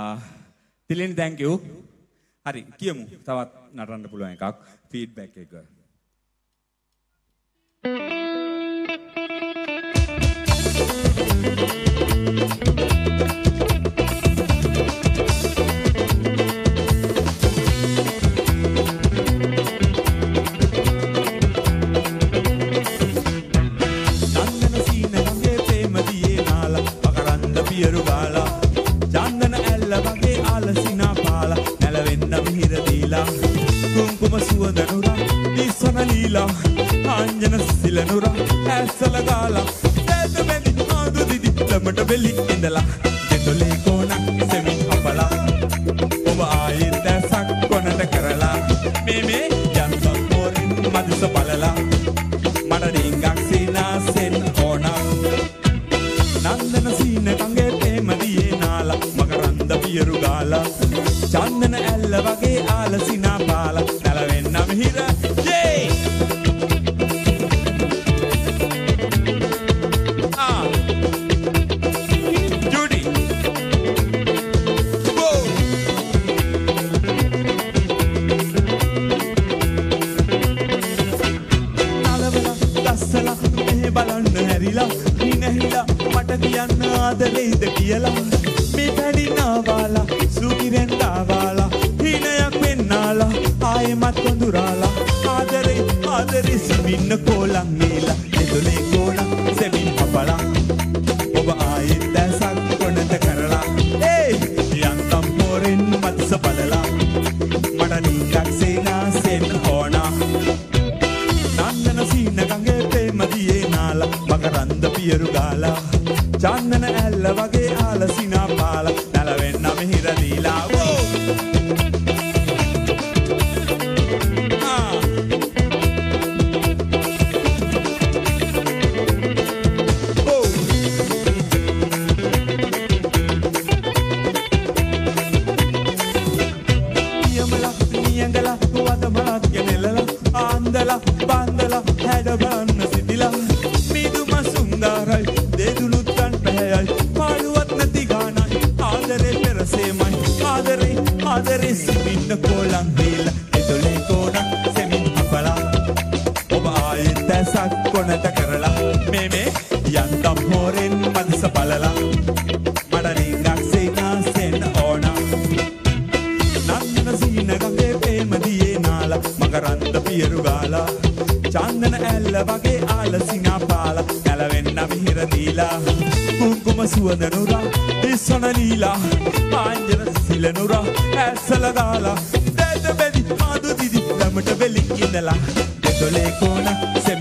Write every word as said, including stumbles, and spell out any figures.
තිලින් thank you. හරි කියමු. තවත් නටන්න පුළුවන් එකක් feedback එක. කුංකුම සුවඳ නුරා දිසන ලීලා ආංජන සිලනුරා ඇස්සල ගාලා දැද බැඳි ආදු දිදි ළමට බෙලි ඉඳලා දෙතොලේ කොනක් සෙමින් අපලා ඔබ ආයෙත් දැසක් කොනට කරලා මේ මේ යන්තම් පොරින් මදිස බලලා මට රින්ගක් සීනාසෙන් ඕනා නන්දන සීන කංගේ ප්‍රේමදියේ නාලා මකරන්ද පියරු ගාලා චන්දන ඇල්ල වගේ ආලසිනා පාලා නැලවෙන්නම හිර යේ ආ ජුඩි ගෝ නලවලා ගස්සලා මෙහෙ බලන්න හැරිලා හිනහිලා මට කියන්න ආදරෙයිද කියලා මේ පැඩිනාවාලා සුකිරෙන් දාවාලා හිනයක් වෙන්නාලා ආයෙමත් කොඳුරාලා ආදරේ ආදරේ සිමින්න කෝලම් නීලා එතුලේ කෝණක් සෙමින් අපලා ඔබ ආයෙත් දැසක් කොනට කරලා ඒ යන්තම් පොරෙන් මත්ස බලලා මට නිකක් සේනාසෙන් ඕනා නන්දන සීන ගඟේ ප්‍රේමදියේ නාලා මකරන්ද පියරු ගාලා චන්දන ඇල්ල වගේ ආලසිනා පාලා නැලවෙන්නම හිර දීලා වෝ බන්දලා හැඩ බලන්න සිටිලා මිදුම සුන්දරයි දෙදුනුත් ගන් පැහැයයි පාළුවත් නැති ගානයි ආදරේ පෙරසේමයි ආදරේ ආදරේ සිමින්න කොලම් දීලා එතොලේ කොනක් සෙමින් අපලා ඔබ ආයෙත් දැසක් කොනට කරලා මේ මේ යන්තම් හොරෙන් මදිස බලලා මට රින්ගක් සේනාසෙන් ඕනා නන්දන සීන ගඟේ ප්‍රේමදියේ නාලා මකරන්ද පියරු ගාලා චන්දන ඇල්ල වගේ ආලසිනා පාලා නැලවෙන්නම හිර දීලා කුංකුම සුවඳ නුරා දිසන ලීලා ආංජන සිලනුරා ඇස්සල ගාලා දැද බැඳි ආදු දිදි ළමට බෙලි ඉඳලා දෙතොලේ කොනක්